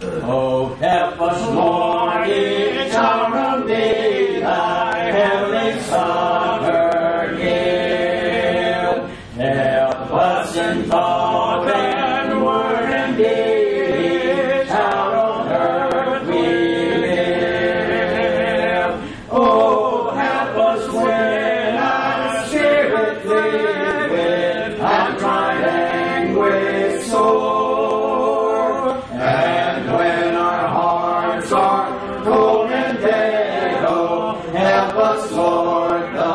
Oh, help us, Lord, each hour of need, thy heavenly succor give. Help us in thought and word and deed, each hour on earth we live. Oh, help us when our spirit fleet with outright anguish sore, and when our hearts are cold and dead, oh, help us, Lord, the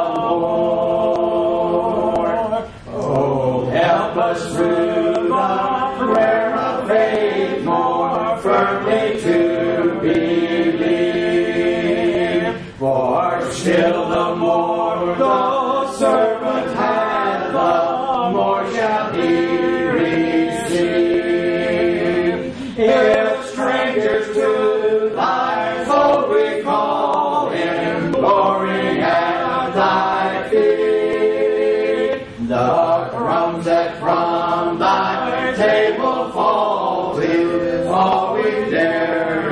more. Oh, help us through the prayer of faith more firmly to believe. For still the more the servant hath, the more shall he receive. If strangers to thy fold we call, imploring at thy feet, the crumbs that from thy table fall, with all we dare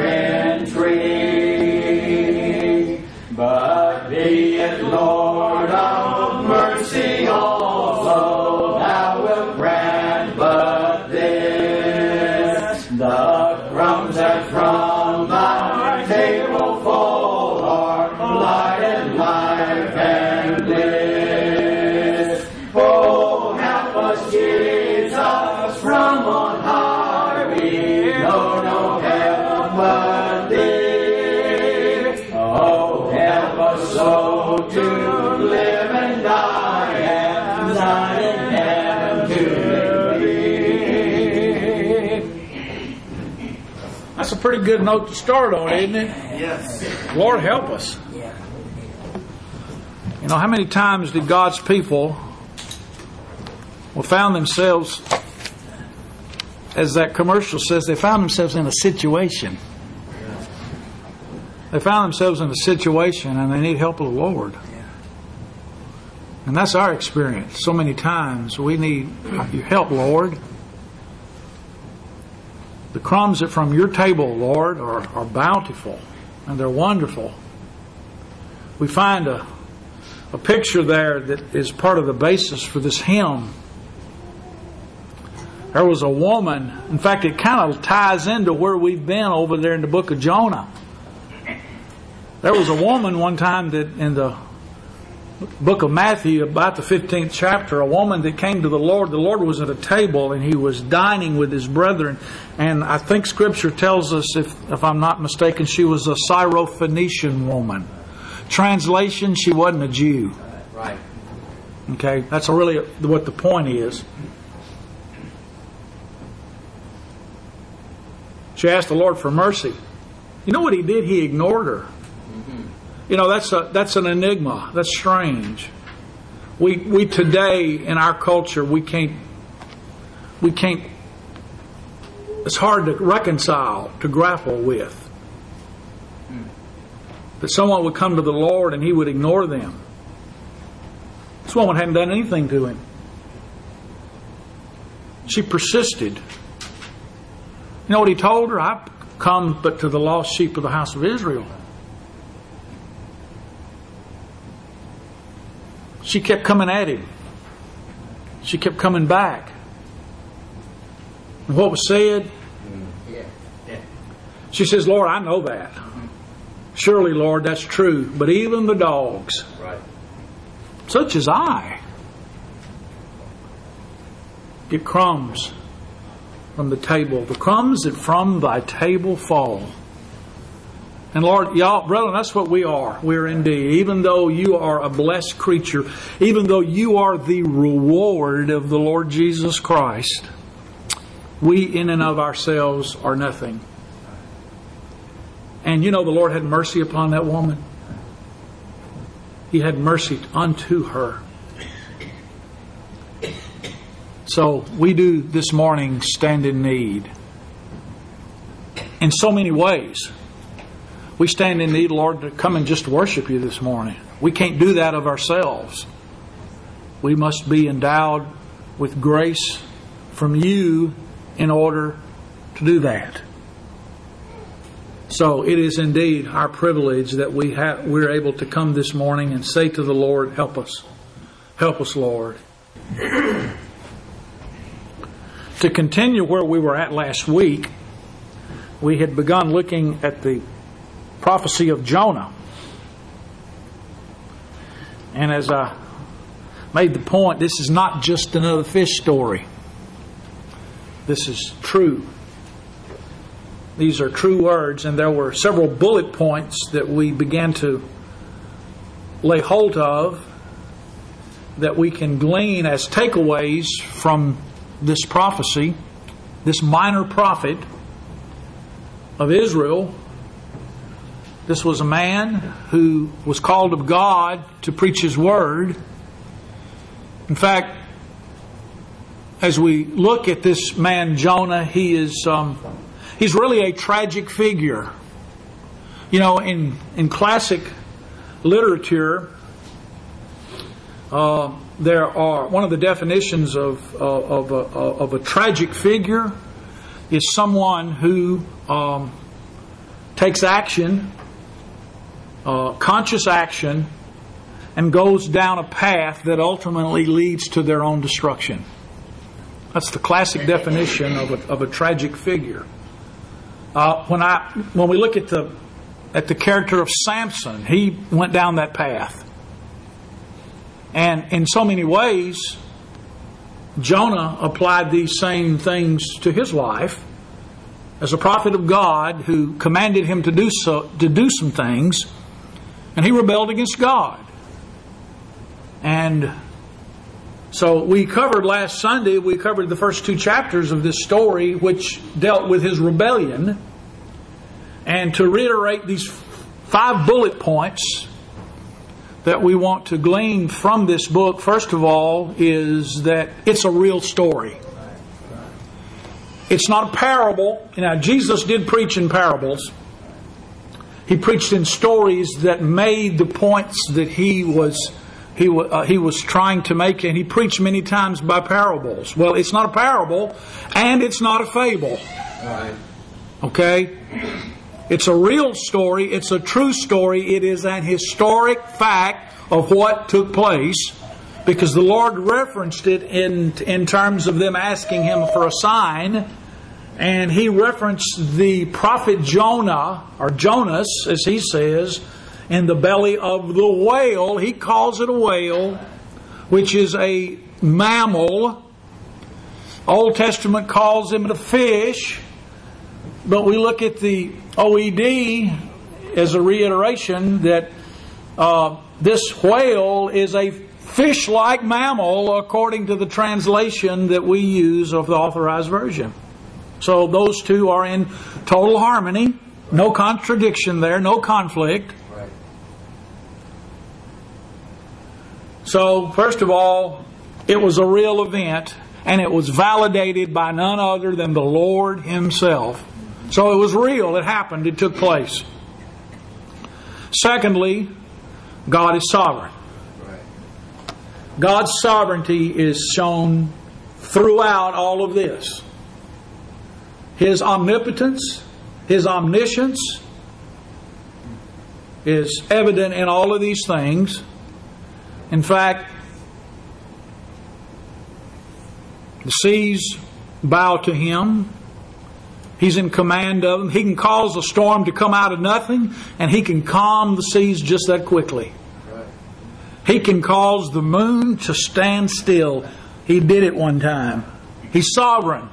entreat. But be it, Lord of mercy also, thou wilt grant but this: the crumbs that from thy table fall are light and life and bliss. Oh, help us, Jesus, from on high, we know no help but thee. Oh, help us so to live and die, and die in heaven to live. That's a pretty good note to start on, isn't it? Yes. Lord, help us. You know, how many times did God's people found themselves, as that commercial says, they found themselves in a situation. They found themselves in a situation and they need help of the Lord. And that's our experience. So many times we need your help, Lord. The crumbs that from your table, Lord, are bountiful and they're wonderful. We find a picture there that is part of the basis for this hymn. There was a woman, in fact it kind of ties into where we've been over there in the book of Jonah. There was a woman one time that in the book of Matthew, about the 15th chapter, a woman that came to the Lord. The Lord was at a table and he was dining with his brethren. And I think Scripture tells us, if I'm not mistaken, she was a Syrophoenician woman. Translation, she wasn't a Jew. Right. Okay, that's really what the point is. She asked the Lord for mercy. You know what he did? He ignored her. You know, that's an enigma. That's strange. We today in our culture we can't. It's hard to reconcile, to grapple with. That someone would come to the Lord and he would ignore them. This woman hadn't done anything to him. She persisted. You know what he told her? I've come but to the lost sheep of the house of Israel. She kept coming at him. She kept coming back. And what was said? She says, Lord, I know that. Surely, Lord, that's true. But even the dogs, such as I, get crumbs from the table. The crumbs that from thy table fall. And Lord, y'all, brethren, that's what we are. We're indeed. Even though you are a blessed creature, even though you are the reward of the Lord Jesus Christ, we in and of ourselves are nothing. And you know the Lord had mercy upon that woman. He had mercy unto her. So we do this morning stand in need. In so many ways. We stand in need, Lord, to come and just worship you this morning. We can't do that of ourselves. We must be endowed with grace from you in order to do that. So it is indeed our privilege that we're able to come this morning and say to the Lord, help us. Help us, Lord. To continue where we were at last week, we had begun looking at the prophecy of Jonah. And as I made the point, this is not just another fish story. This is true. These are true words, and there were several bullet points that we began to lay hold of that we can glean as takeaways from this prophecy. This minor prophet of Israel, this was a man who was called of God to preach His Word. In fact, as we look at this man Jonah, he's really a tragic figure. You know, in classic literature, there are one of the definitions of a tragic figure is someone who takes action, conscious action, and goes down a path that ultimately leads to their own destruction. That's the classic definition of a tragic figure. When we look at the character of Samson, he went down that path. And in so many ways, Jonah applied these same things to his life as a prophet of God who commanded him to do some things, and he rebelled against God. And so we covered last Sunday, we covered the first 2 chapters of this story, which dealt with his rebellion. And to reiterate these 5 bullet points that we want to glean from this book, first of all, is that it's a real story. It's not a parable. Now, Jesus did preach in parables. He preached in stories that made the points that he was trying to make, and he preached many times by parables. Well, it's not a parable, and it's not a fable. Okay? It's a real story. It's a true story. It is an historic fact of what took place, because the Lord referenced it in terms of them asking Him for a sign. And He referenced the prophet Jonah, or Jonas, as He says, in the belly of the whale. He calls it a whale, which is a mammal. Old Testament calls him a fish. But we look at the OED as a reiteration that this whale is a fish-like mammal according to the translation that we use of the Authorized Version. So those two are in total harmony. No contradiction there, no conflict. Right. So, first of all, it was a real event, and it was validated by none other than the Lord Himself. So it was real, it happened, it took place. Secondly, God is sovereign. Right. God's sovereignty is shown throughout all of this. His omnipotence, His omniscience is evident in all of these things. In fact, the seas bow to Him. He's in command of them. He can cause a storm to come out of nothing, and He can calm the seas just that quickly. Right. He can cause the moon to stand still. He did it one time. He's sovereign.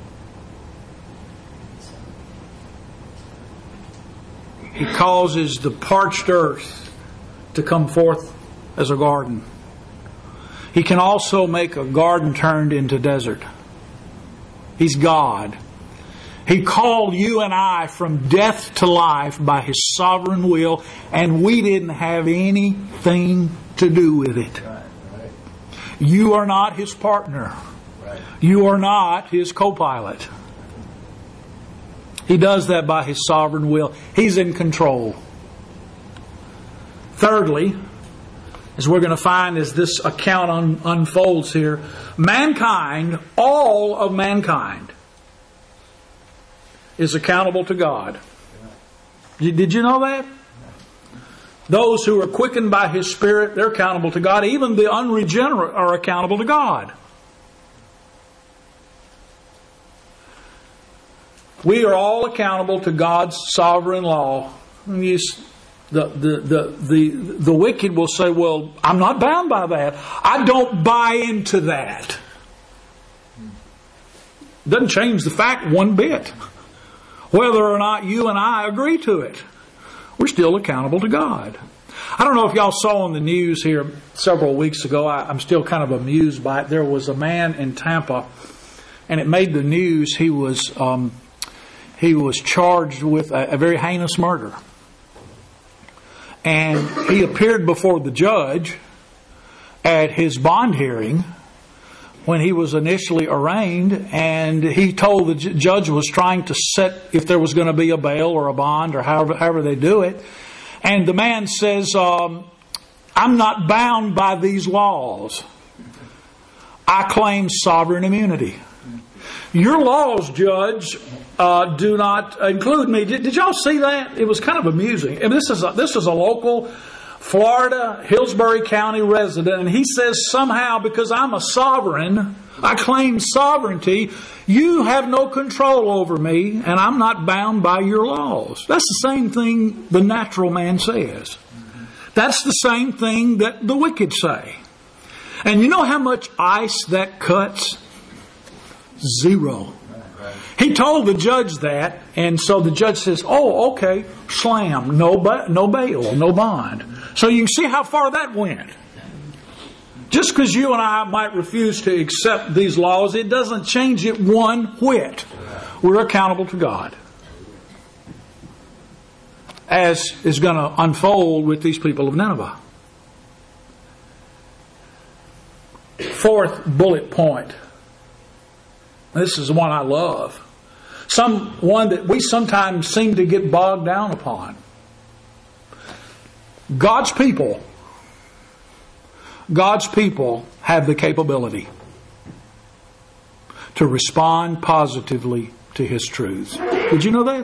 He causes the parched earth to come forth as a garden. He can also make a garden turned into desert. He's God. He called you and I from death to life by His sovereign will, and we didn't have anything to do with it. Right. You are not His partner. Right. You are not His co-pilot. He does that by His sovereign will. He's in control. Thirdly, as we're going to find as this account unfolds here, mankind, all of mankind, is accountable to God. Did you know that? Those who are quickened by His Spirit, they're accountable to God. Even the unregenerate are accountable to God. We are all accountable to God's sovereign law. The wicked will say, well, I'm not bound by that. I don't buy into that. Doesn't change the fact one bit. Whether or not you and I agree to it, we're still accountable to God. I don't know if y'all saw on the news here several weeks ago. I'm still kind of amused by it. There was a man in Tampa, and it made the news. He was charged with a very heinous murder. And he appeared before the judge at his bond hearing when he was initially arraigned, and he told the judge was trying to set if there was going to be a bail or a bond or however they do it. And the man says, I'm not bound by these laws. I claim sovereign immunity. Your laws, Judge, do not include me. Did y'all see that? It was kind of amusing. And this is a local Florida, Hillsborough County resident, and he says somehow because I'm a sovereign, I claim sovereignty, you have no control over me, and I'm not bound by your laws. That's the same thing the natural man says. That's the same thing that the wicked say. And you know how much ice that cuts? 0. He told the judge that, and so the judge says, oh, okay, slam, no bail, no bond. So you can see how far that went. Just because you and I might refuse to accept these laws, it doesn't change it one whit. We're accountable to God. As is going to unfold with these people of Nineveh. Fourth bullet point. This is the one I love. One that we sometimes seem to get bogged down upon. God's people have the capability to respond positively to His truths. Did you know that?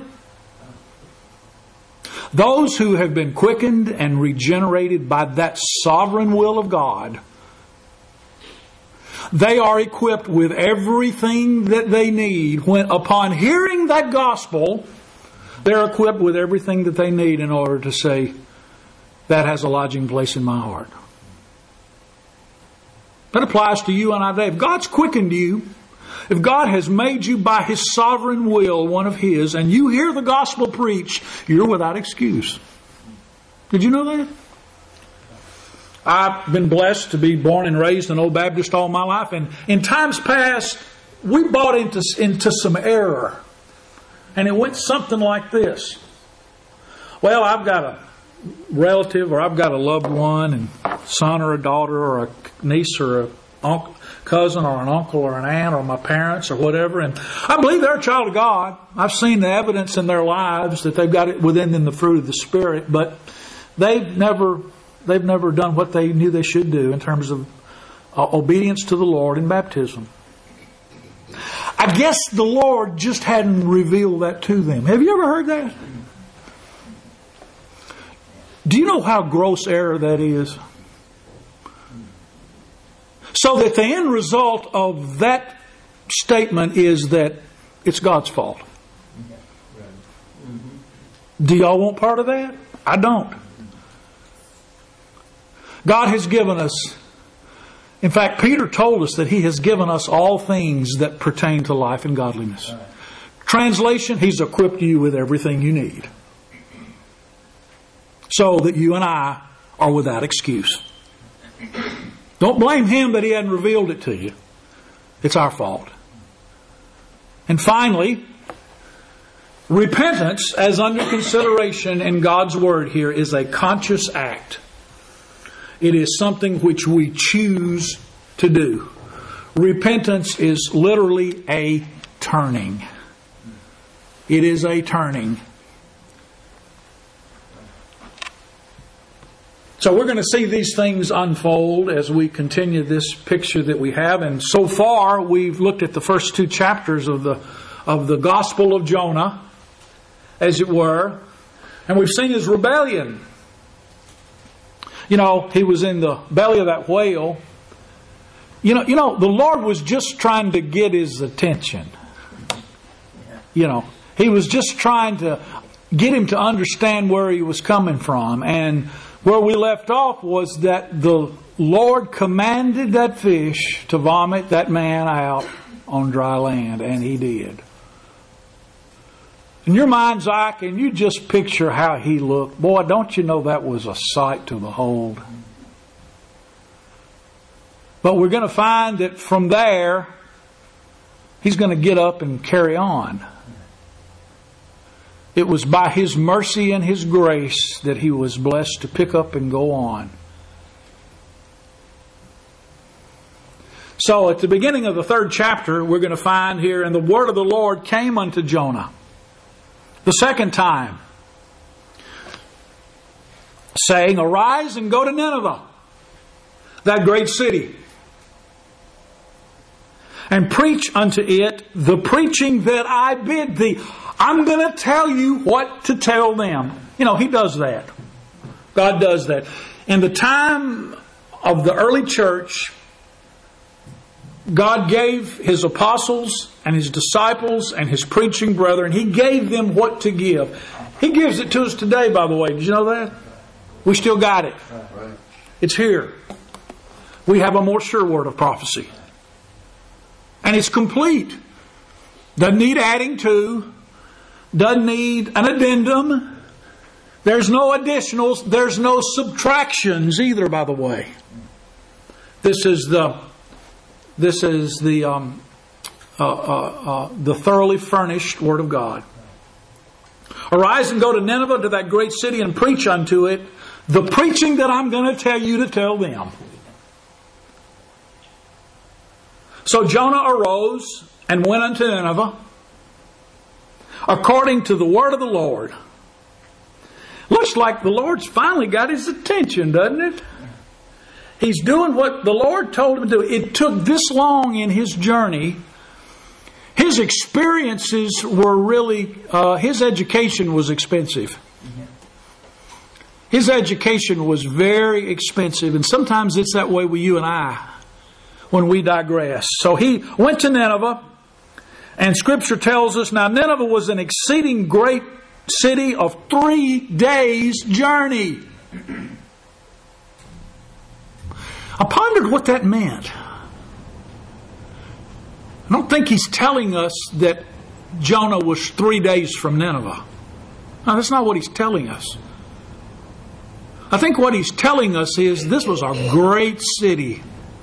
Those who have been quickened and regenerated by that sovereign will of God, they are equipped with everything that they need. When upon hearing that gospel, they're equipped with everything that they need in order to say, that has a lodging place in my heart. That applies to you and I today. If God's quickened you, if God has made you by His sovereign will one of His, and you hear the gospel preached, you're without excuse. Did you know that? I've been blessed to be born and raised an Old Baptist all my life, and in times past, we bought into some error. And it went something like this. Well, I've got a relative, or I've got a loved one, and son or a daughter or a niece or a cousin or an uncle or an aunt or my parents or whatever, and I believe they're a child of God. I've seen the evidence in their lives that they've got it within them, the fruit of the Spirit, but they've never done what they knew they should do in terms of obedience to the Lord in baptism. I guess the Lord just hadn't revealed that to them. Have you ever heard that? Do you know how gross error that is? So that the end result of that statement is that it's God's fault. Do y'all want part of that? I don't. God has given us, in fact, Peter told us that He has given us all things that pertain to life and godliness. Translation, He's equipped you with everything you need. So that you and I are without excuse. Don't blame Him that He hadn't revealed it to you. It's our fault. And finally, repentance, as under consideration in God's Word here, is a conscious act. It is something which we choose to do. Repentance is literally a turning. It is a turning. So we're going to see these things unfold as we continue this picture that we have. And so far, we've looked at the first 2 chapters of the Gospel of Jonah, as it were. And we've seen his rebellion. You know, he was in the belly of that whale. You know, the Lord was just trying to get his attention. You know, He was just trying to get him to understand where he was coming from. And where we left off was that the Lord commanded that fish to vomit that man out on dry land, and he did. In your mind's eye, can you just picture how he looked? Boy, don't you know that was a sight to behold? But we're going to find that from there, he's going to get up and carry on. It was by His mercy and His grace that he was blessed to pick up and go on. So at the beginning of the 3rd chapter, we're going to find here, and the word of the Lord came unto Jonah the second time, saying, Arise and go to Nineveh, that great city, and preach unto it the preaching that I bid thee. I'm going to tell you what to tell them. You know, He does that. God does that. In the time of the early church, God gave His apostles and His disciples and His preaching brethren, He gave them what to give. He gives it to us today, by the way. Did you know that? We still got it. It's here. We have a more sure word of prophecy. And it's complete. Doesn't need adding to. Doesn't need an addendum. There's no additionals. There's no subtractions either, by the way. This is the thoroughly furnished Word of God. Arise and go to Nineveh, to that great city, and preach unto it the preaching that I'm going to tell you to tell them. So Jonah arose and went unto Nineveh, according to the word of the Lord. Looks like the Lord's finally got his attention, doesn't it? He's doing what the Lord told him to do. It took this long in his journey. His experiences were really, his education was expensive. His education was very expensive. And sometimes it's that way with you and I when we digress. So he went to Nineveh. And Scripture tells us, now Nineveh was an exceeding great city of 3 days' journey. I pondered what that meant. I don't think he's telling us that Jonah was 3 days from Nineveh. No, that's not what he's telling us. I think what he's telling us is this was a great city.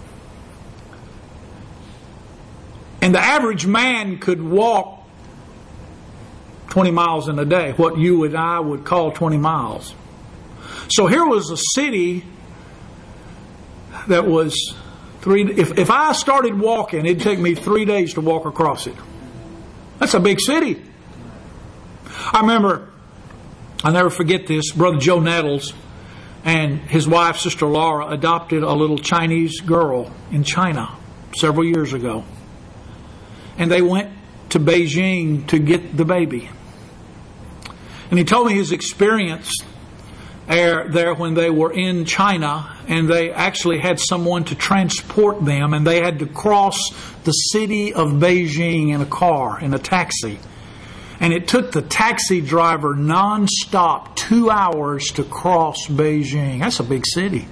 And the average man could walk 20 miles in a day, what you and I would call 20 miles. So here was a city that was if I started walking, it'd take me 3 days to walk across it. That's a big city. I remember, I'll never forget this, Brother Joe Nettles and his wife, Sister Laura, adopted a little Chinese girl in China several years ago. And they went to Beijing to get the baby. And he told me his experience there when they were in China, and they actually had someone to transport them, and they had to cross the city of Beijing in a car, in a taxi. And it took the taxi driver non-stop 2 hours to cross Beijing. That's a big city.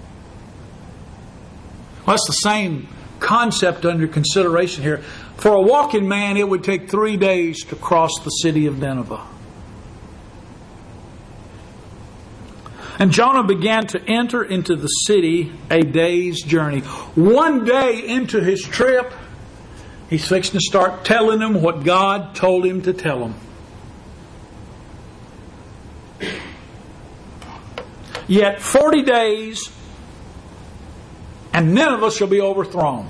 Well, that's the same concept under consideration here. For a walking man, it would take 3 days to cross the city of Nineveh. And Jonah began to enter into the city a day's journey. 1 day into his trip, he's fixing to start telling them what God told him to tell them. Yet 40 days, and Nineveh shall be overthrown.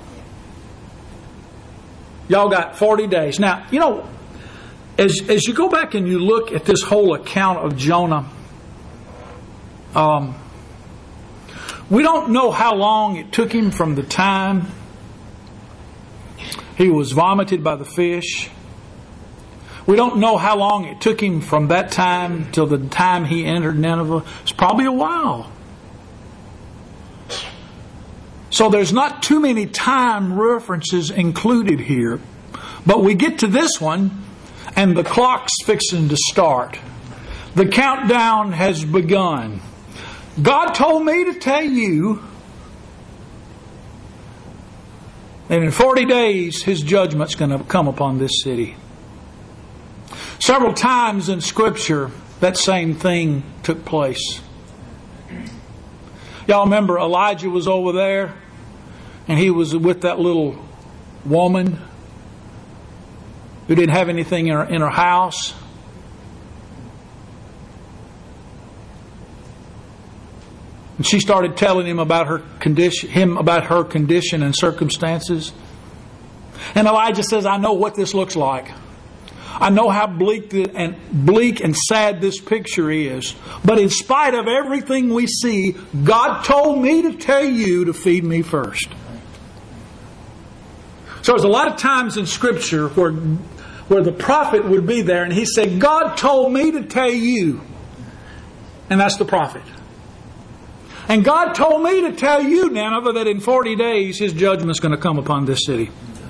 Y'all got 40 days. Now, you know, as you go back and you look at this whole account of Jonah, we don't know how long it took him from the time he was vomited by the fish. We don't know how long it took him from that time till the time he entered Nineveh. It's probably a while. So there's not too many time references included here. But we get to this one, and the clock's fixing to start. The countdown has begun. God told me to tell you that in 40 days His judgment's going to come upon this city. Several times in Scripture, that same thing took place. Y'all remember Elijah was over there, and he was with that little woman who didn't have anything in her house. And she started telling him about her condition and circumstances. And Elijah says, I know what this looks like. I know how bleak and sad this picture is. But in spite of everything we see, God told me to tell you to feed me first. So there's a lot of times in Scripture where the prophet would be there and he said, God told me to tell you. And that's the prophet. And God told me to tell you, Nineveh, that in 40 days His judgment is going to come upon this city.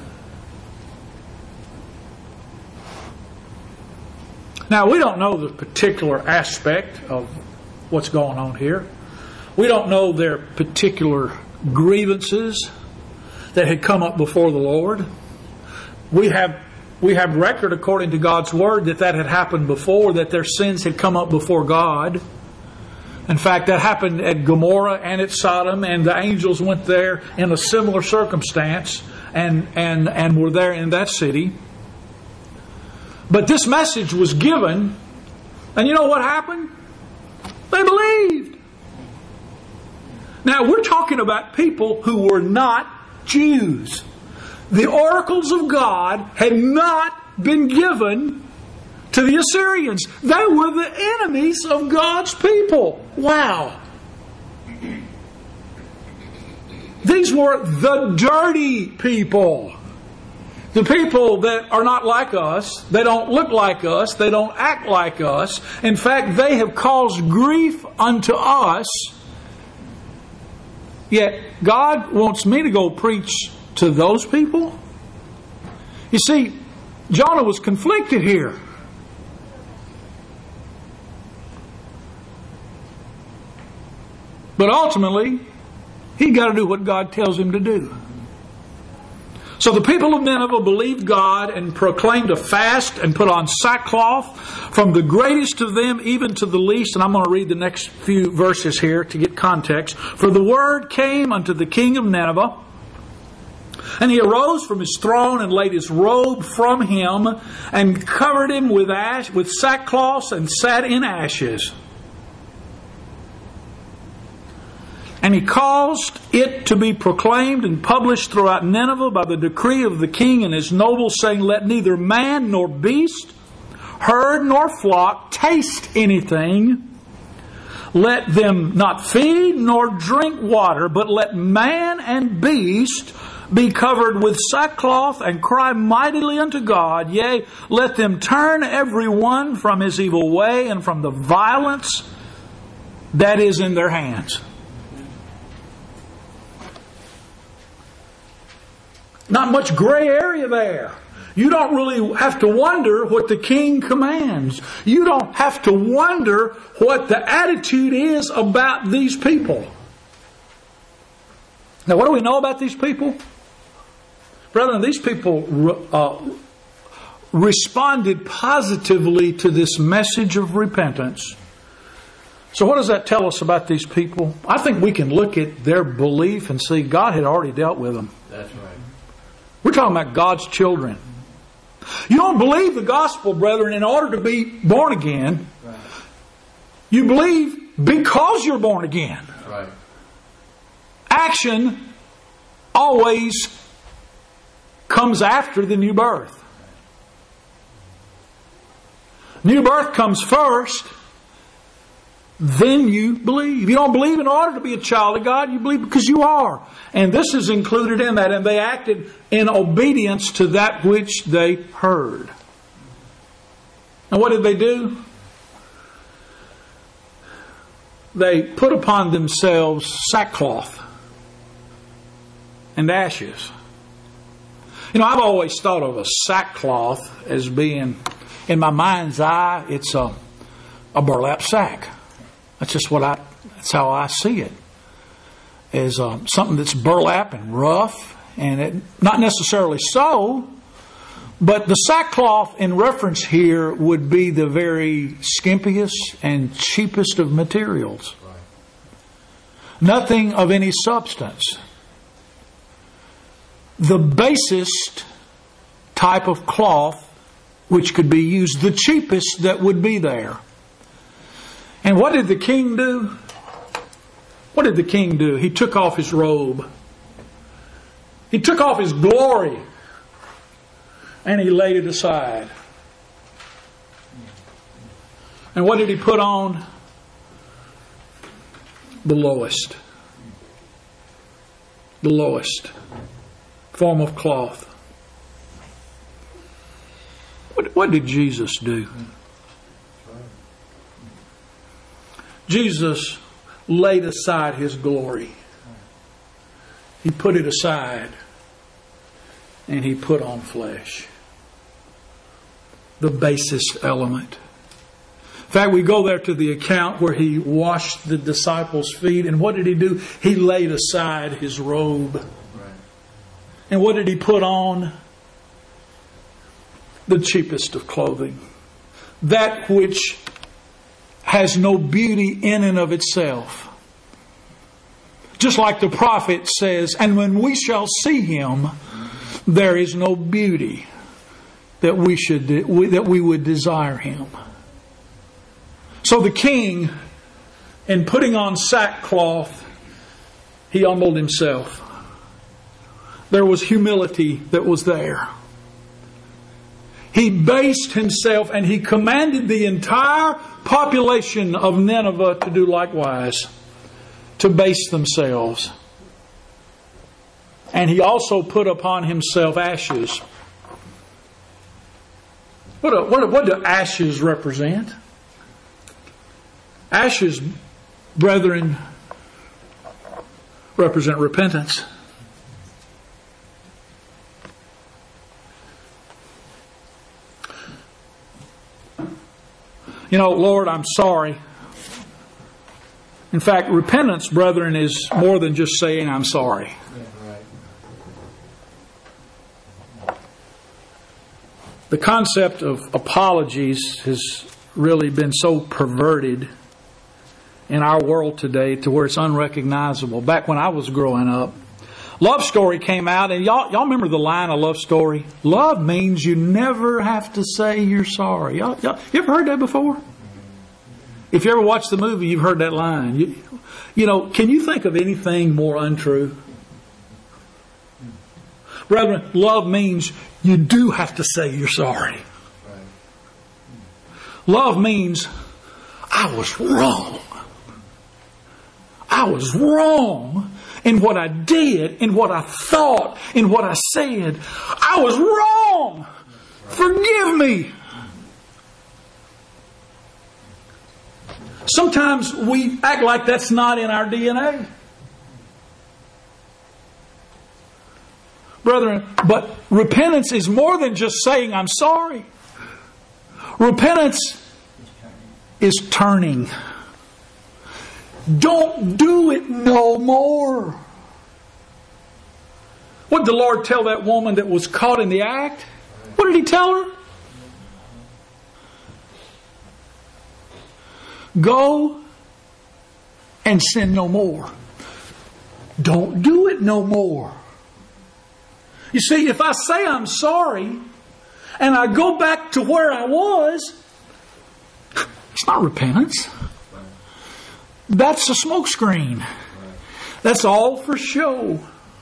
Now, we don't know the particular aspect of what's going on here. We don't know their particular grievances that had come up before the Lord. We have record according to God's Word that had happened before, that their sins had come up before God. In fact, that happened at Gomorrah and at Sodom, and the angels went there in a similar circumstance and were there in that city. But this message was given, and you know what happened? They believed. Now, we're talking about people who were not Jews. The oracles of God had not been given to the Assyrians. They were the enemies of God's people. Wow. These were the dirty people. The people that are not like us, they don't look like us, they don't act like us. In fact, they have caused grief unto us. Yet God wants me to go preach to those people. You see, Jonah was conflicted here. But ultimately, he got to do what God tells him to do. So the people of Nineveh believed God and proclaimed a fast and put on sackcloth, from the greatest of them even to the least. And I'm going to read the next few verses here to get context. For the word came unto the king of Nineveh, and he arose from his throne and laid his robe from him and covered him with sackcloth and sat in ashes. And he caused it to be proclaimed and published throughout Nineveh by the decree of the king and his nobles, saying, let neither man nor beast, herd nor flock taste anything. Let them not feed nor drink water, but let man and beast be covered with sackcloth and cry mightily unto God. Yea, let them turn every one from his evil way and from the violence that is in their hands. Not much gray area there. You don't really have to wonder what the king commands. You don't have to wonder what the attitude is about these people. Now, what do we know about these people? Brethren, these people responded positively to this message of repentance. So what does that tell us about these people? I think we can look at their belief and see God had already dealt with them. That's right. We're talking about God's children. You don't believe the gospel, brethren, in order to be born again. Right. You believe because you're born again. Right. Action always comes after the new birth. New birth comes first, then you believe. You don't believe in order to be a child of God, you believe because you are. And this is included in that. And they acted in obedience to that which they heard. And what did they do? They put upon themselves sackcloth and ashes. You know, I've always thought of a sackcloth as being, in my mind's eye, it's a burlap sack. That's just that's how I see it. As something that's burlap and rough, and it, not necessarily so, but the sackcloth in reference here would be the very skimpiest and cheapest of materials. Nothing of any substance. The basest type of cloth which could be used, the cheapest that would be there. And what did the king do? What did the king do? He took off his robe. He took off his glory. And he laid it aside. And what did he put on? The lowest. The lowest form of cloth. What did Jesus do? Jesus laid aside His glory. He put it aside. And He put on flesh. The basest element. In fact, we go there to the account where He washed the disciples' feet. And what did He do? He laid aside His robe. Right. And what did He put on? The cheapest of clothing. That which has no beauty in and of itself. Just like the prophet says, and when we shall see Him, there is no beauty that we would desire Him. So the king, in putting on sackcloth, he humbled himself. There was humility that was there. He based himself and he commanded the entire population of Nineveh to do likewise, to base themselves. And he also put upon himself ashes. What do ashes represent? Ashes, brethren, represent repentance. You know, Lord, I'm sorry. In fact, repentance, brethren, is more than just saying I'm sorry. The concept of apologies has really been so perverted in our world today to where it's unrecognizable. Back when I was growing up, Love Story came out, and y'all remember the line of Love Story? Love means you never have to say you're sorry. You ever heard that before? If you ever watched the movie, you've heard that line. You know, can you think of anything more untrue? Brethren, love means you do have to say you're sorry. Love means I was wrong. I was wrong in what I did, in what I thought, in what I said. I was wrong. Forgive me. Sometimes we act like that's not in our DNA. Brethren, but repentance is more than just saying I'm sorry. Repentance is turning. Don't do it no more. What did the Lord tell that woman that was caught in the act? What did He tell her? Go and sin no more. Don't do it no more. You see, if I say I'm sorry and I go back to where I was, it's not repentance. That's a smokescreen. That's all for show.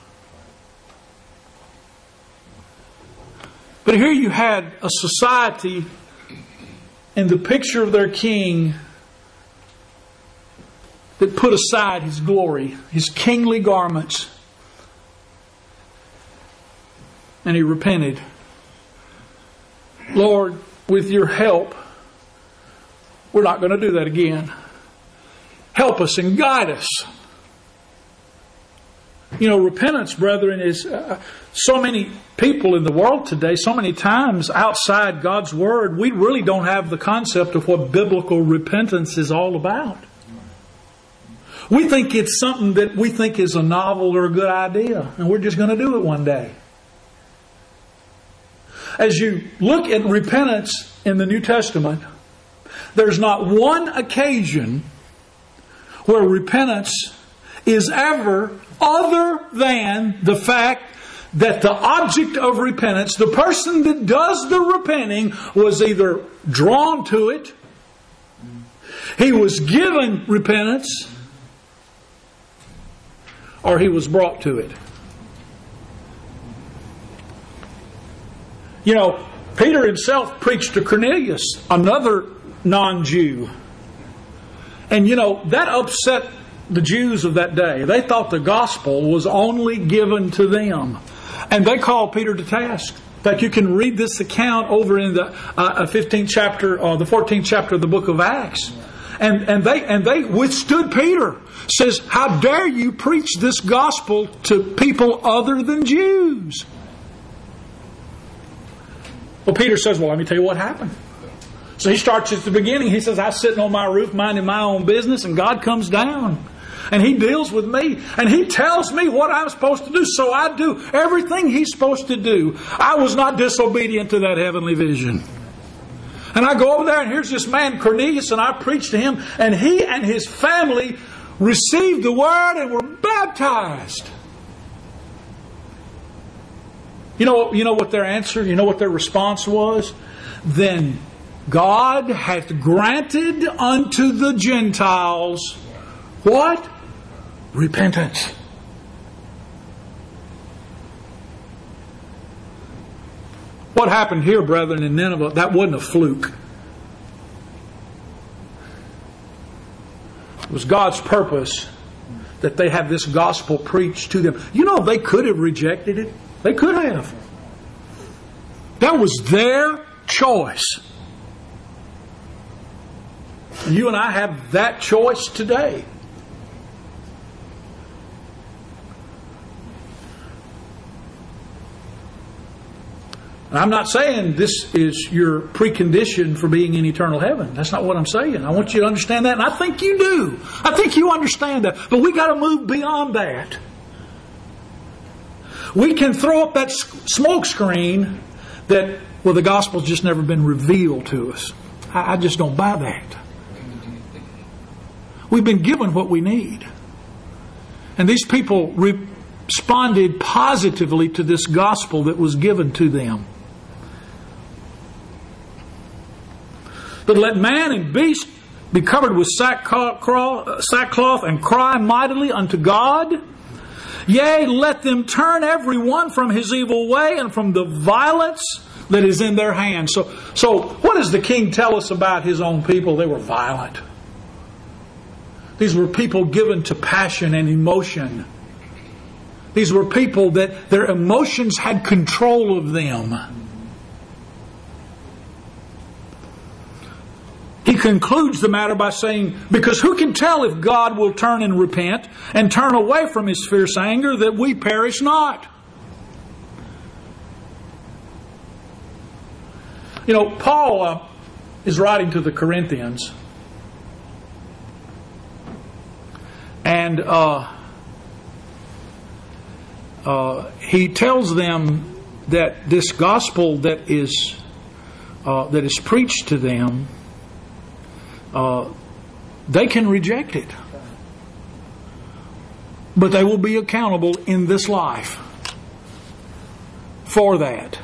But here you had a society in the picture of their king that put aside his glory, his kingly garments, and he repented. Lord, with your help, We're not going to do that again. Help us and guide us. You know, repentance, brethren, is so many people in the world today, so many times outside God's Word, we really don't have the concept of what biblical repentance is all about. We think it's something that we think is a novel or a good idea, and we're just going to do it one day. As you look at repentance in the New Testament, there's not one occasion where repentance is ever other than the fact that the object of repentance, the person that does the repenting, was either drawn to it, he was given repentance, or he was brought to it. You know, Peter himself preached to Cornelius, another non-Jew. And you know, that upset the Jews of that day. They thought the gospel was only given to them. And they called Peter to task. In fact, you can read this account over in the 15th chapter, or the 14th chapter of the book of Acts. And they withstood Peter. Says, how dare you preach this gospel to people other than Jews? Well, Peter says, well, let me tell you what happened. So he starts at the beginning. He says, I was sitting on my roof minding my own business, and God comes down. And He deals with me. And He tells me what I'm supposed to do. So I do everything He's supposed to do. I was not disobedient to that heavenly vision. And I go over there, and here's this man, Cornelius, and I preach to him. And he and his family received the Word and were baptized. You know what their answer, you know what their response was? Then God hath granted unto the Gentiles what? Repentance. What happened here, brethren, in Nineveh, that wasn't a fluke. It was God's purpose that they have this gospel preached to them. You know, they could have rejected it. They could have. That was their choice. And you and I have that choice today. And I'm not saying this is your precondition for being in eternal heaven. That's not what I'm saying. I want you to understand that, and I think you do. I think you understand that. But we got to move beyond that. We can throw up that smoke screen that, well, the gospel's just never been revealed to us. I just don't buy that. We've been given what we need. And these people responded positively to this gospel that was given to them. But let man and beast be covered with sackcloth and cry mightily unto God. Yea, let them turn every one from his evil way and from the violence that is in their hands. So what does the king tell us about his own people? They were violent. These were people given to passion and emotion. These were people that their emotions had control of them. He concludes the matter by saying, because who can tell if God will turn and repent and turn away from His fierce anger that we perish not? You know, Paul is writing to the Corinthians, and he tells them that this gospel that is preached to them, they can reject it, but they will be accountable in this life for that.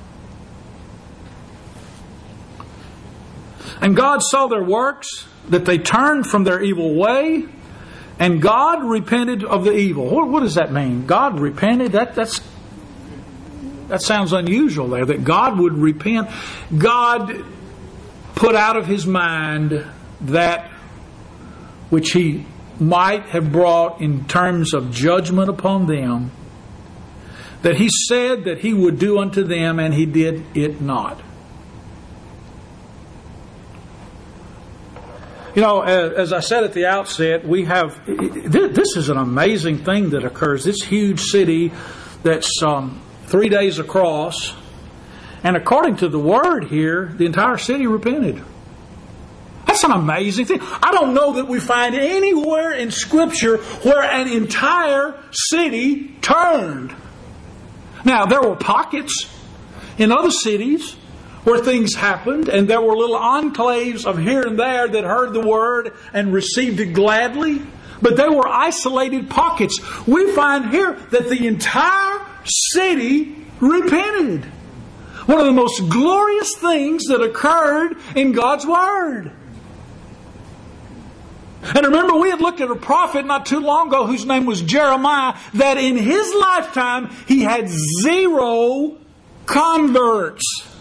And God saw their works, that they turned from their evil way, and God repented of the evil. What does that mean? God repented? That sounds unusual there, that God would repent. God put out of His mind that which He might have brought in terms of judgment upon them, that He said that He would do unto them, and He did it not. You know, as I said at the outset, we have, this is an amazing thing that occurs. This huge city that's 3 days across, and according to the Word here, the entire city repented. That's an amazing thing. I don't know that we find anywhere in Scripture where an entire city turned. Now, there were pockets in other cities where things happened, and there were little enclaves of here and there that heard the Word and received it gladly. But they were isolated pockets. We find here that the entire city repented. One of the most glorious things that occurred in God's Word. And remember, we had looked at a prophet not too long ago whose name was Jeremiah, that in his lifetime he had 0 converts.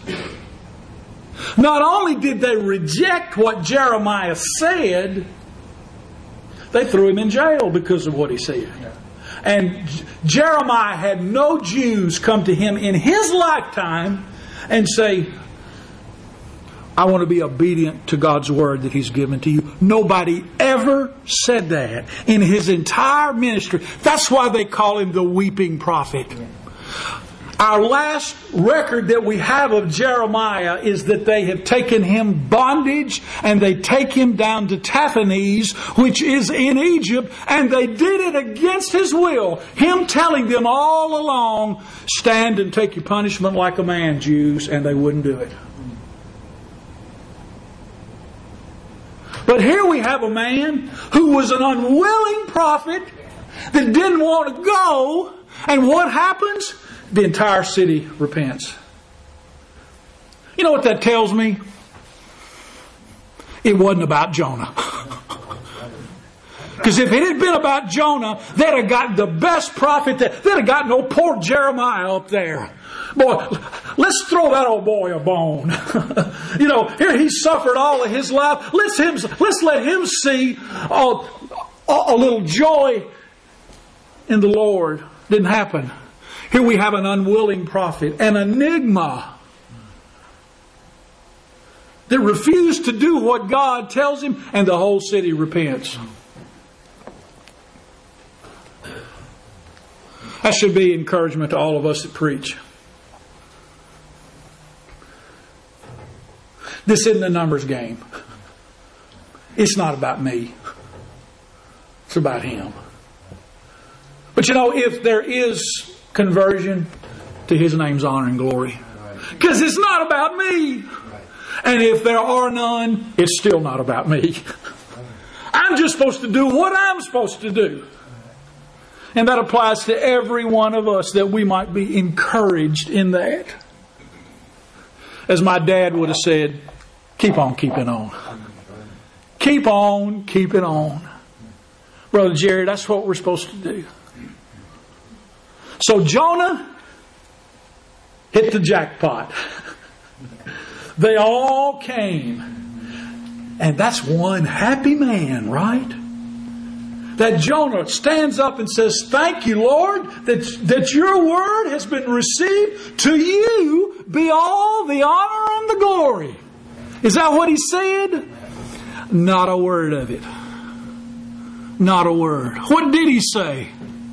Not only did they reject what Jeremiah said, they threw him in jail because of what he said. And Jeremiah had no Jews come to him in his lifetime and say, I want to be obedient to God's Word that He's given to you. Nobody ever said that in his entire ministry. That's why they call him the weeping prophet. Our last record that we have of Jeremiah is that they have taken him bondage and they take him down to Taphanes, which is in Egypt, and they did it against his will. Him telling them all along, stand and take your punishment like a man, Jews, and they wouldn't do it. But here we have a man who was an unwilling prophet that didn't want to go, and what happens? The entire city repents. You know what that tells me? It wasn't about Jonah. Because if it had been about Jonah, they'd have gotten the best prophet. They'd have gotten old poor Jeremiah up there. Boy, let's throw that old boy a bone. You know, here he suffered all of his life. Let's let him see a little joy in the Lord. Didn't happen. Here we have an unwilling prophet, an enigma that refused to do what God tells him, and the whole city repents. That should be encouragement to all of us that preach. This isn't a numbers game. It's not about me. It's about Him. But you know, if there is conversion, to His name's honor and glory. Because it's not about me. And if there are none, it's still not about me. I'm just supposed to do what I'm supposed to do. And that applies to every one of us, that we might be encouraged in that. As my dad would have said, keep on keeping on. Keep on keeping on. Brother Jerry, that's what we're supposed to do. So Jonah hit the jackpot. They all came. And that's one happy man, right? That Jonah stands up and says, thank you, Lord, that your word has been received. To you be all the honor and the glory. Is that what he said? Not a word of it. Not a word. What did he say?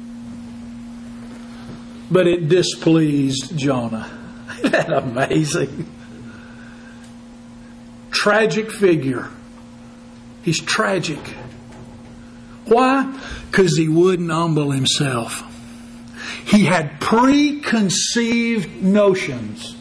But it displeased Jonah. Isn't that amazing? Tragic figure. He's tragic. Why? Because he wouldn't humble himself. He had preconceived notions.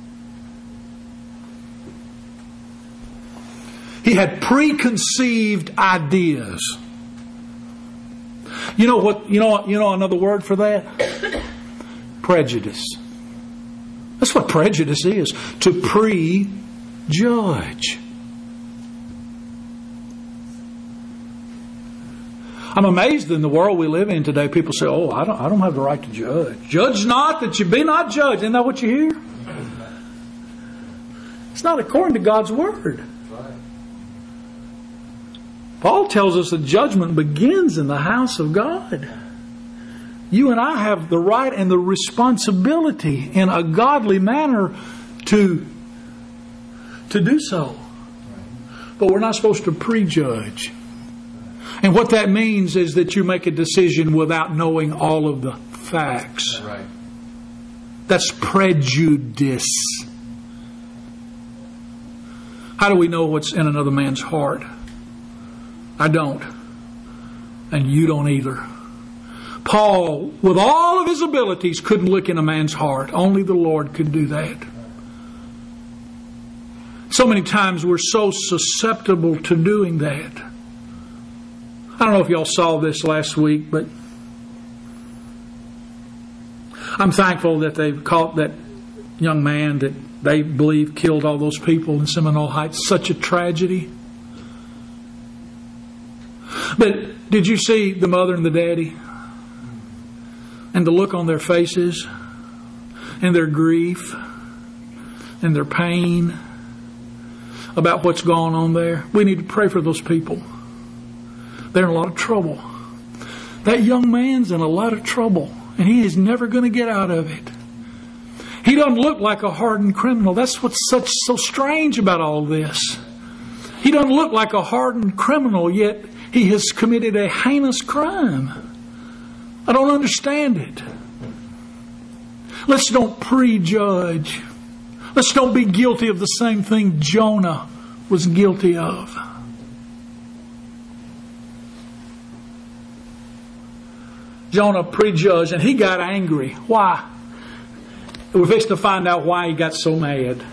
He had preconceived ideas. You know what? You know another word for that? Prejudice. That's what prejudice is. To prejudge. I'm amazed in the world we live in today. People say, "Oh, I don't have the right to judge. Judge not that you be not judged." Isn't that what you hear? It's not according to God's word. Paul tells us that judgment begins in the house of God. You and I have the right and the responsibility in a godly manner to do so. but we're not supposed to prejudge. And what that means is that you make a decision without knowing all of the facts. Right. That's prejudice. How do we know what's in another man's heart? I don't. And you don't either. Paul, with all of his abilities, couldn't look in a man's heart. Only the Lord could do that. So many times we're so susceptible to doing that. I don't know if y'all saw this last week, but I'm thankful that they caught that young man that they believe killed all those people in Seminole Heights. Such a tragedy. But did you see the mother and the daddy? And the look on their faces, and their grief, and their pain about what's going on there? We need to pray for those people. They're in a lot of trouble. That young man's in a lot of trouble, and he is never going to get out of it. He doesn't look like a hardened criminal. That's what's so strange about all this. He doesn't look like a hardened criminal, yet he has committed a heinous crime. I don't understand it. Let's don't prejudge. Let's don't be guilty of the same thing Jonah was guilty of. Jonah prejudged and he got angry. Why? We're fixing to find out why he got so mad.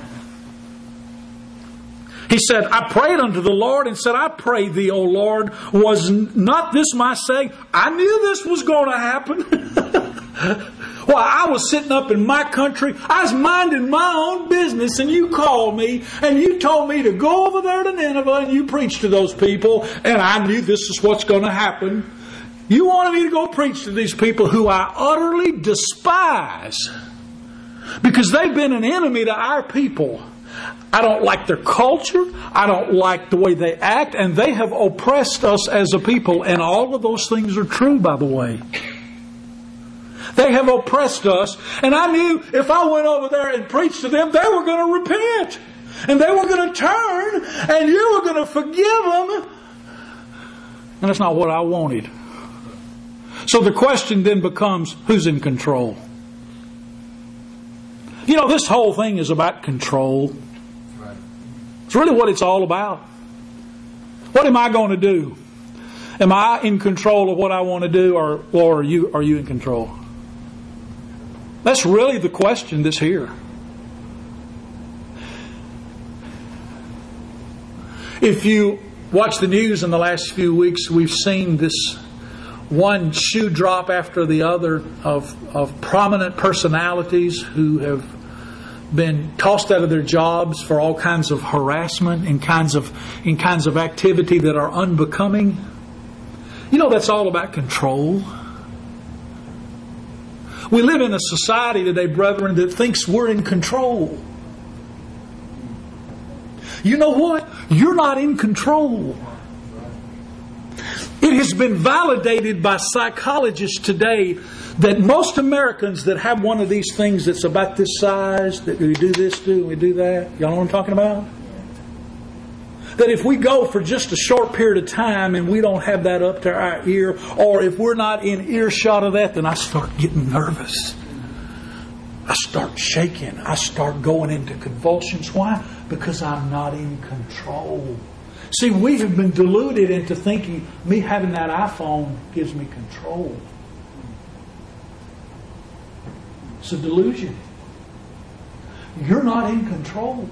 He said, I prayed unto the Lord and said, I pray thee, O Lord, was not this my saying? I knew this was going to happen. Well, I was sitting up in my country. I was minding my own business, and you called me, and you told me to go over there to Nineveh, and you preach to those people, and I knew this is what's going to happen. You wanted me to go preach to these people who I utterly despise because they've been an enemy to our people. I don't like their culture. I don't like the way they act. And they have oppressed us as a people. And all of those things are true, by the way. They have oppressed us. And I knew if I went over there and preached to them, they were going to repent. And they were going to turn. And you were going to forgive them. And that's not what I wanted. So the question then becomes, who's in control? You know, this whole thing is about control. It's really what it's all about. What am I going to do? Am I in control of what I want to do, or are you in control? That's really the question that's here. If you watch the news in the last few weeks, we've seen this one shoe drop after the other of prominent personalities who have been tossed out of their jobs for all kinds of harassment and kinds of activity that are unbecoming. You know, that's all about control. We live in a society today, brethren, that thinks we're in control. You know what? You're not in control. It has been validated by psychologists today that most Americans that have one of these things that's about this size, that we do this, we do that. Y'all know what I'm talking about? That if we go for just a short period of time and we don't have that up to our ear, or if we're not in earshot of that, then I start getting nervous. I start shaking. I start going into convulsions. Why? Because I'm not in control. See, we have been deluded into thinking me having that iPhone gives me control. It's a delusion. You're not in control.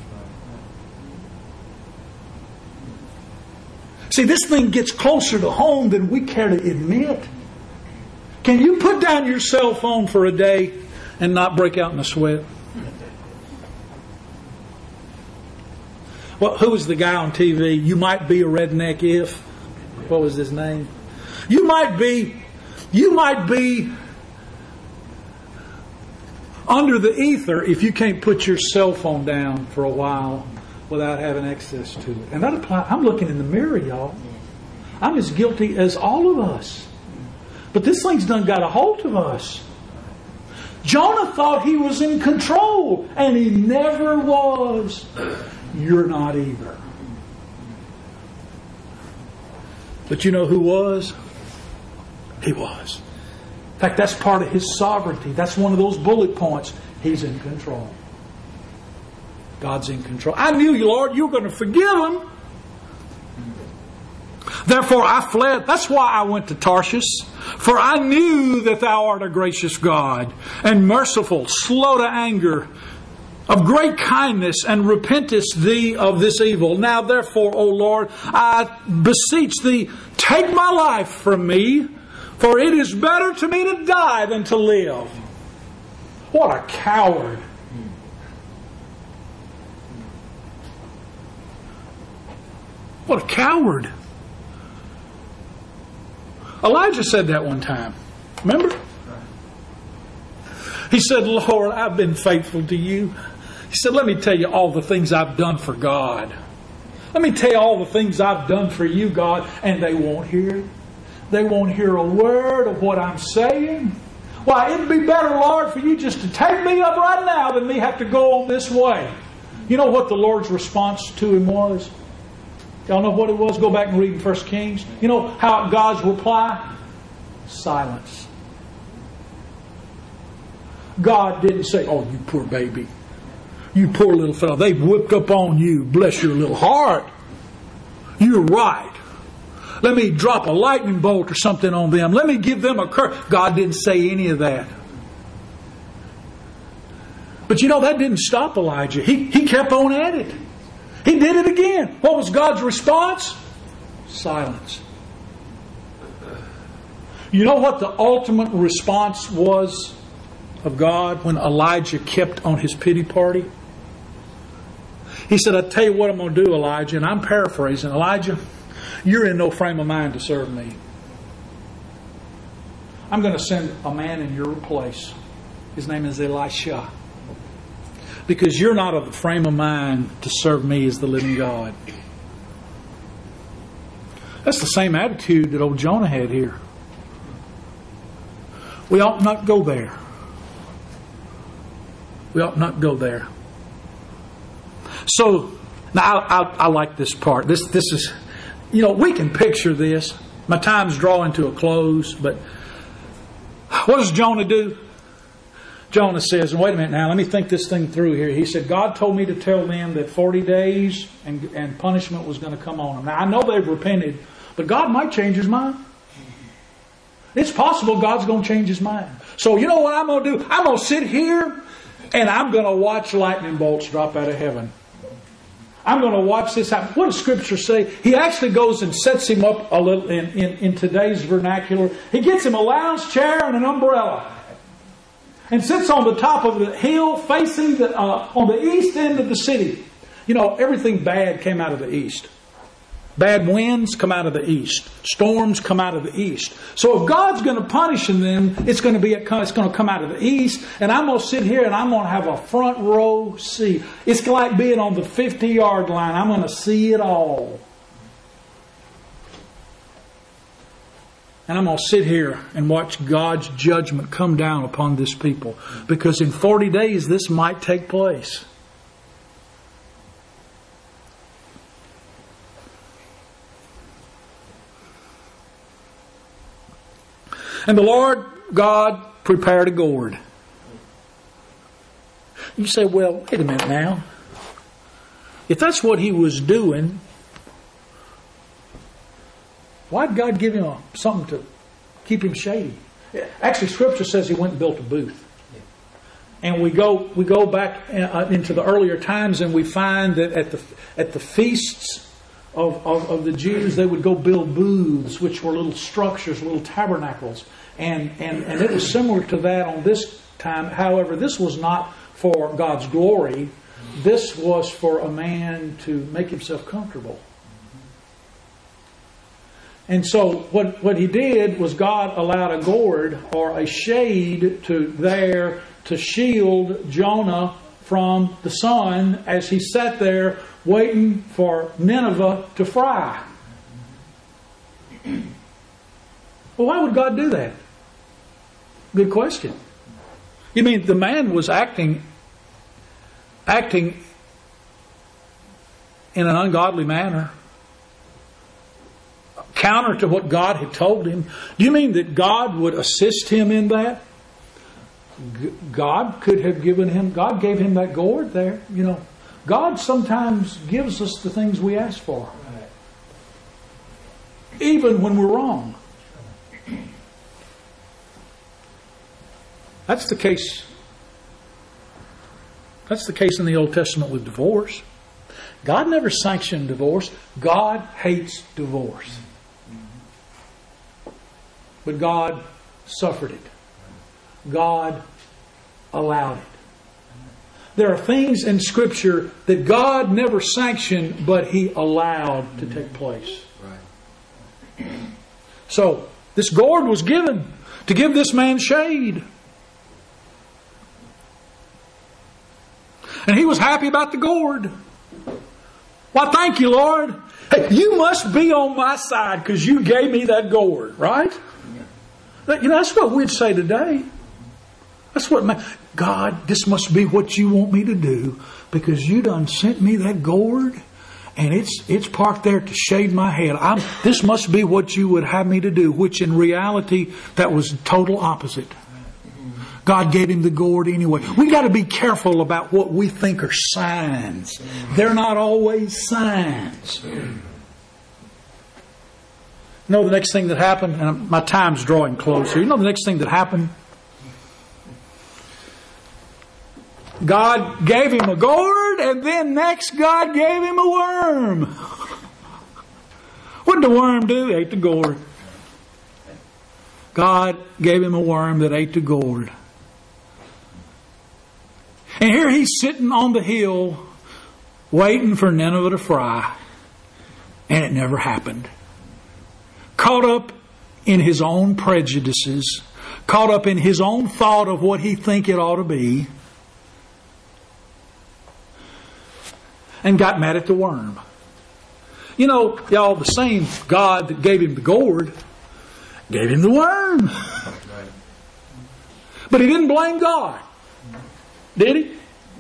See, this thing gets closer to home than we care to admit. Can you put down your cell phone for a day and not break out in a sweat? Well, who was the guy on TV? You might be a redneck if. What was his name? You might be under the ether if you can't put your cell phone down for a while without having access to it. And that applies. I'm looking in the mirror, y'all. I'm as guilty as all of us. But this thing's done got a hold of us. Jonah thought he was in control, and he never was. You're not either. But you know who was? He was. In fact, that's part of His sovereignty. That's one of those bullet points. He's in control. God's in control. I knew you, Lord, you were going to forgive them. Therefore I fled. That's why I went to Tarshish. For I knew that Thou art a gracious God, and merciful, slow to anger, of great kindness, and repentest Thee of this evil. Now therefore, O Lord, I beseech Thee, take my life from me, for it is better to me to die than to live. What a coward. What a coward. Elijah said that one time. Remember? He said, Lord, I've been faithful to You. He said, let me tell you all the things I've done for God. Let me tell you all the things I've done for You, God. And they won't hear it. They won't hear a word of what I'm saying. Why, it'd be better, Lord, for You just to take me up right now than me have to go on this way. You know what the Lord's response to him was? Y'all know what it was? Go back and read in 1 Kings. You know how God's reply? Silence. God didn't say, oh, you poor baby. You poor little fellow. They've whipped up on you. Bless your little heart. You're right. Let me drop a lightning bolt or something on them. Let me give them a curse. God didn't say any of that. But you know, that didn't stop Elijah. He kept on at it. He did it again. What was God's response? Silence. You know what the ultimate response was of God when Elijah kept on his pity party? He said, I tell you what I'm going to do, Elijah. And I'm paraphrasing. Elijah, you're in no frame of mind to serve me. I'm going to send a man in your place. His name is Elisha. Because you're not of the frame of mind to serve me as the living God. That's the same attitude that old Jonah had here. We ought not go there. We ought not go there. So, now I like this part. This is, you know, we can picture this. My time's drawing to a close, but what does Jonah do? Jonah says, and wait a minute now, let me think this thing through here. He said, God told me to tell them that 40 days and punishment was going to come on them. Now, I know they've repented, but God might change His mind. It's possible God's going to change His mind. So, you know what I'm going to do? I'm going to sit here and I'm going to watch lightning bolts drop out of heaven. I'm going to watch this happen. What does Scripture say? He actually goes and sets him up a little in today's vernacular. He gets him a lounge chair and an umbrella. And sits on the top of the hill facing on the east end of the city. You know, everything bad came out of the east. Bad winds come out of the east. Storms come out of the east. So if God's going to punish them, it's going to come out of the east. And I'm going to sit here and I'm going to have a front row seat. It's like being on the 50-yard line. I'm going to see it all. And I'm going to sit here and watch God's judgment come down upon this people. Because in 40 days, this might take place. And the Lord God prepared a gourd. You say, well, wait a minute now. If that's what He was doing, why did God give him something to keep him shady? Actually, Scripture says he went and built a booth. And we go back into the earlier times, and we find that at the feasts of the Jews, they would go build booths, which were little structures, little tabernacles, and it was similar to that on this time. However, this was not for God's glory. This was for a man to make himself comfortable. And so what he did was God allowed a gourd or a shade to shield Jonah from the sun as he sat there waiting for Nineveh to fry. Well, why would God do that? Good question. You mean the man was acting in an ungodly manner? counter to what God had told him. Do you mean that God would assist him in that? God could have given him, God gave him that gourd there. You know, God sometimes gives us the things we ask for, even when we're wrong. That's the case. That's the case in the Old Testament with divorce. God never sanctioned divorce. God hates divorce. But God suffered it. God allowed it. There are things in Scripture that God never sanctioned, but He allowed to take place. Right. So, this gourd was given to give this man shade. And he was happy about the gourd. Why, thank you, Lord. Hey, you must be on my side because you gave me that gourd, right? You know, that's what we'd say today. That's what, God, this must be what you want me to do because you done sent me that gourd and it's parked there to shade my head. This must be what you would have me to do, which in reality, that was total opposite. God gave him the gourd anyway. We got to be careful about what we think are signs. They're not always signs. You know the next thing that happened? And my time's drawing close here. You know the next thing that happened? God gave him a gourd, and then next God gave him a worm. What did the worm do? He ate the gourd. God gave him a worm that ate the gourd. And here he's sitting on the hill waiting for Nineveh to fry. And it never happened. Caught up in his own prejudices. Caught up in his own thought of what he think it ought to be. And got mad at the worm. You know, y'all, the same God that gave him the gourd gave him the worm. But he didn't blame God. Did he?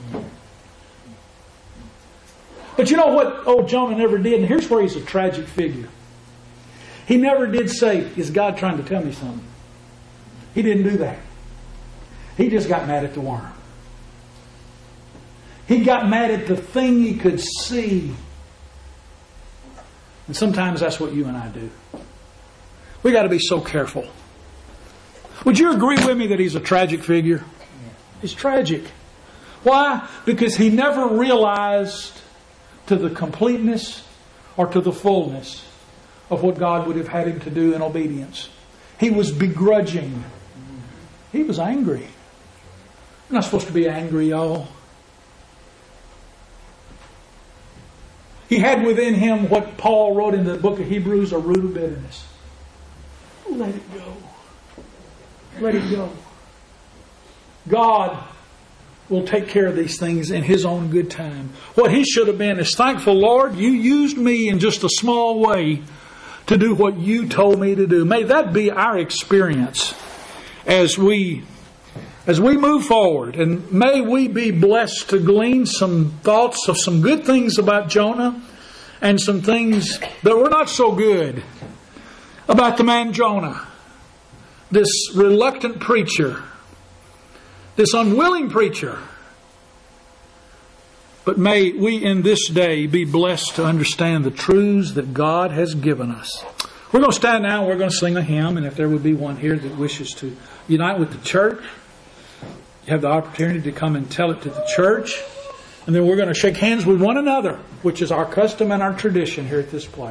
But you know what old Jonah never did? And here's where he's a tragic figure. He never did say, is God trying to tell me something? He didn't do that. He just got mad at the worm. He got mad at the thing he could see. And sometimes that's what you and I do. We got to be so careful. Would you agree with me that he's a tragic figure? He's tragic. Why? Because he never realized to the completeness or to the fullness of what God would have had him to do in obedience. He was begrudging. He was angry. You're not supposed to be angry, y'all. He had within him what Paul wrote in the book of Hebrews, a root of bitterness. Let it go. Let it go. God will take care of these things in His own good time. What he should have been is thankful, Lord, you used me in just a small way to do what you told me to do. May that be our experience as we move forward. And may we be blessed to glean some thoughts of some good things about Jonah and some things that were not so good about the man Jonah. This reluctant preacher. This unwilling preacher. But may we in this day be blessed to understand the truths that God has given us. We're going to stand now and we're going to sing a hymn. And if there would be one here that wishes to unite with the church, you have the opportunity to come and tell it to the church. And then we're going to shake hands with one another, which is our custom and our tradition here at this place.